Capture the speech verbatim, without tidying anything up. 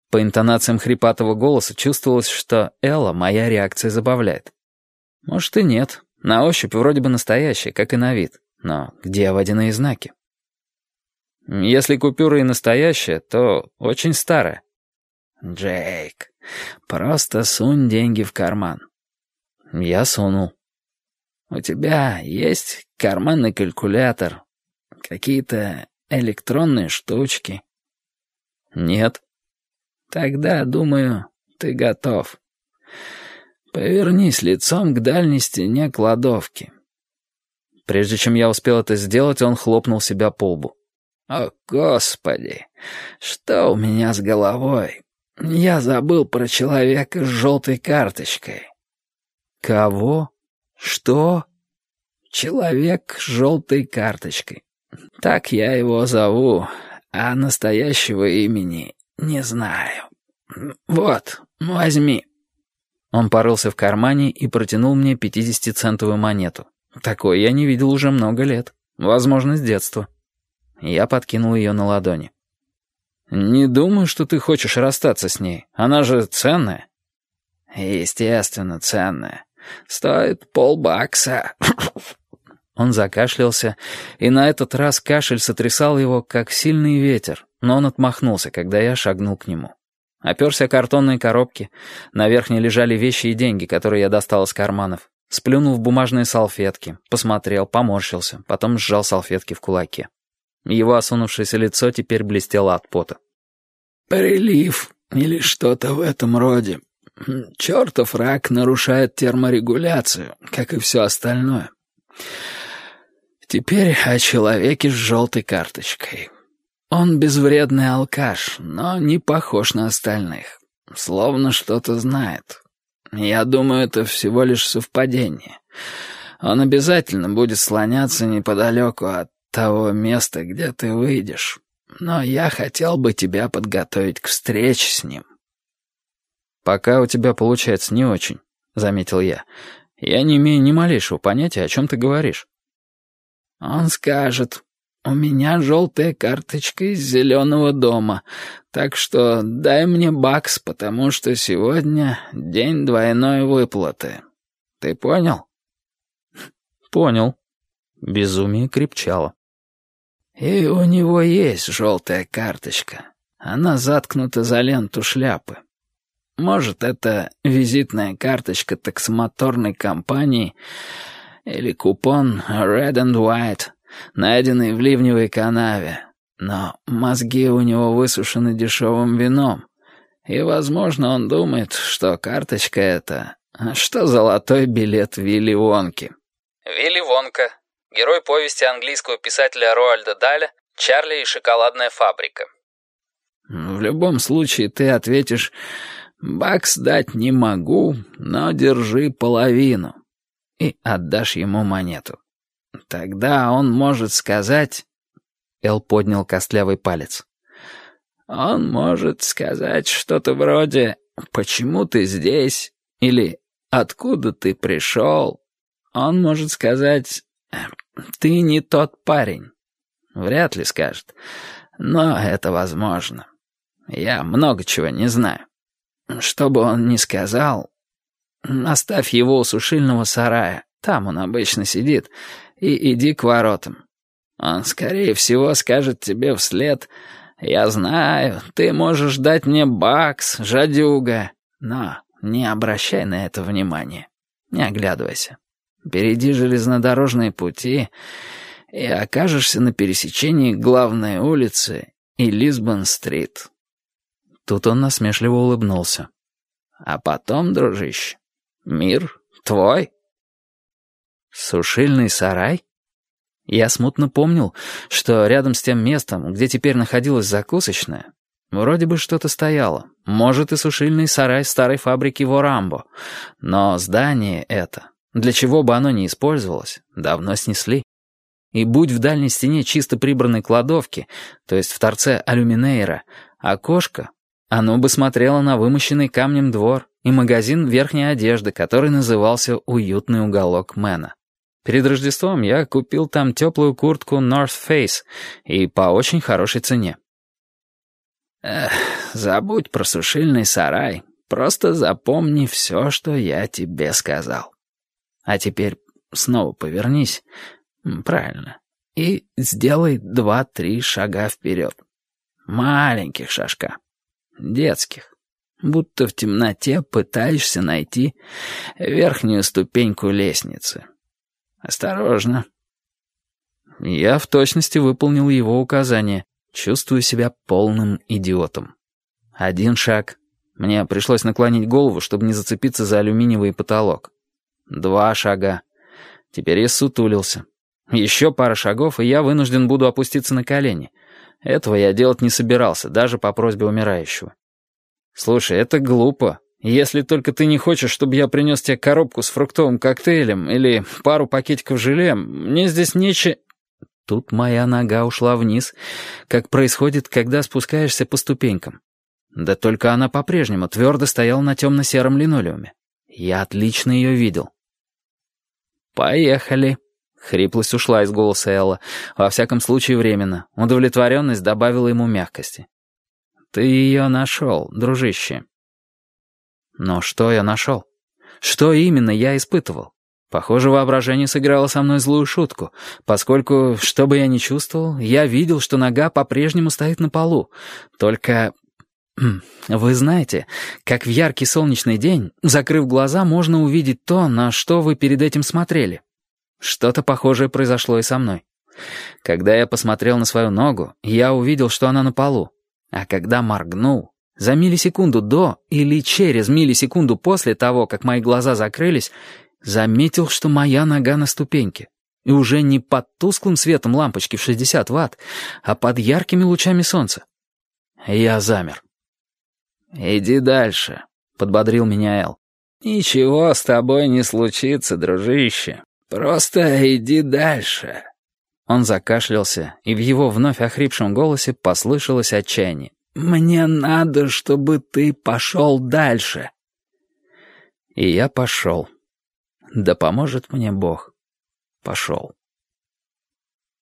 По интонациям хрипатого голоса чувствовалось, что Элла моя реакция забавляет. Может и нет. На ощупь вроде бы настоящая, как и на вид. Но где водяные знаки? Если купюра и настоящая, то очень старая. Джейк, просто сунь деньги в карман. Я сунул. У тебя есть карманный калькулятор? Какие-то электронные штучки? Нет. Тогда, думаю, ты готов. Повернись лицом к дальней стене кладовки. Прежде чем я успел это сделать, он хлопнул себя по лбу. О, Господи, что у меня с головой? Я забыл про человека с желтой карточкой. Кого? Что? Человек с желтой карточкой. Так я его зову, а настоящего имени не знаю. Вот, возьми. Он порылся в кармане и протянул мне пятидесятицентовую монету. Такой я не видел уже много лет. Возможно, с детства. Я подкинул ее на ладони. «Не думаю, что ты хочешь расстаться с ней. Она же ценная». «Естественно, ценная. Стоит полбакса». Он закашлялся, и на этот раз кашель сотрясал его, как сильный ветер, но он отмахнулся, когда я шагнул к нему. Оперся о картонные коробки, на верхней лежали вещи и деньги, которые я достал из карманов. Сплюнул в бумажные салфетки, посмотрел, поморщился, потом сжал салфетки в кулаке. Его осунувшееся лицо теперь блестело от пота. «Прилив или что-то в этом роде. Чертов рак нарушает терморегуляцию, как и все остальное. Теперь о человеке с желтой карточкой. Он безвредный алкаш, но не похож на остальных. Словно что-то знает. Я думаю, это всего лишь совпадение. Он обязательно будет слоняться неподалеку от того места, где ты выйдешь. Но я хотел бы тебя подготовить к встрече с ним». «Пока у тебя получается не очень», — заметил я. «Я не имею ни малейшего понятия, о чем ты говоришь». «Он скажет, у меня желтая карточка из зеленого дома, так что дай мне бакс, потому что сегодня день двойной выплаты. Ты понял?» «Понял». Безумие крепчало. «И у него есть желтая карточка. Она заткнута за ленту шляпы. Может, это визитная карточка таксомоторной компании или купон Red and White, найденный в ливневой канаве. Но мозги у него высушены дешевым вином, и, возможно, он думает, что карточка эта, что золотой билет Вилли Вонки». Вилли Вонка. Герой повести английского писателя Роальда Даля «Чарли и шоколадная фабрика». «В любом случае ты ответишь: бакс дать не могу, но держи половину», и отдашь ему монету. Тогда он может сказать... Эл поднял костлявый палец. «Он может сказать что-то вроде «Почему ты здесь?» или «Откуда ты пришел?» Он может сказать «Ты не тот парень». Вряд ли скажет, но это возможно. Я много чего не знаю. Что бы он ни сказал, оставь его у сушильного сарая, там он обычно сидит, и иди к воротам. Он, скорее всего, скажет тебе вслед: «Я знаю, ты можешь дать мне бакс, жадюга, но не обращай на это внимания, не оглядывайся. Перейди железнодорожные пути и окажешься на пересечении главной улицы и Лисбон-стрит». Тут он насмешливо улыбнулся. «А потом, дружище, мир твой». Сушильный сарай? Я смутно помнил, что рядом с тем местом, где теперь находилась закусочная, вроде бы что-то стояло. Может, и сушильный сарай старой фабрики в Орамбо. Но здание это, для чего бы оно ни использовалось, давно снесли. И будь в дальней стене чисто прибранной кладовки, то есть в торце алюминейра, окошко, оно бы смотрело на вымощенный камнем двор и магазин верхней одежды, который назывался «Уютный уголок Мэна». Перед Рождеством я купил там теплую куртку North Face и по очень хорошей цене. Эх, забудь про сушильный сарай. Просто запомни все, что я тебе сказал. А теперь снова повернись. Правильно. И сделай два-три шага вперед. Маленьких шажка. Детских. Будто в темноте пытаешься найти верхнюю ступеньку лестницы. Осторожно. Я в точности выполнил его указание. Чувствую себя полным идиотом. Один шаг. Мне пришлось наклонить голову, чтобы не зацепиться за алюминиевый потолок. Два шага. Теперь я сутулился. Еще пара шагов, и я вынужден буду опуститься на колени. Этого я делать не собирался, даже по просьбе умирающего. Слушай, это глупо. Если только ты не хочешь, чтобы я принес тебе коробку с фруктовым коктейлем или пару пакетиков желе, мне здесь нече... Тут моя нога ушла вниз, как происходит, когда спускаешься по ступенькам. Да только она по-прежнему твердо стояла на темно-сером линолеуме. Я отлично ее видел. «Поехали!» Хриплость ушла из голоса Элла, во всяком случае временно. Удовлетворенность добавила ему мягкости. «Ты ее нашел, дружище». Но что я нашел? Что именно я испытывал? Похоже, воображение сыграло со мной злую шутку, поскольку, что бы я ни чувствовал, я видел, что нога по-прежнему стоит на полу. Только... Вы знаете, как в яркий солнечный день, закрыв глаза, можно увидеть то, на что вы перед этим смотрели. Что-то похожее произошло и со мной. Когда я посмотрел на свою ногу, я увидел, что она на полу. А когда моргнул, за миллисекунду до или через миллисекунду после того, как мои глаза закрылись, заметил, что моя нога на ступеньке. И уже не под тусклым светом лампочки в шестьдесят ватт, а под яркими лучами солнца. Я замер. «Иди дальше», — подбодрил меня Эл. «Ничего с тобой не случится, дружище. Просто иди дальше». Он закашлялся, и в его вновь охрипшем голосе послышалось отчаяние. «Мне надо, чтобы ты пошел дальше». И я пошел. Да поможет мне Бог. Пошел.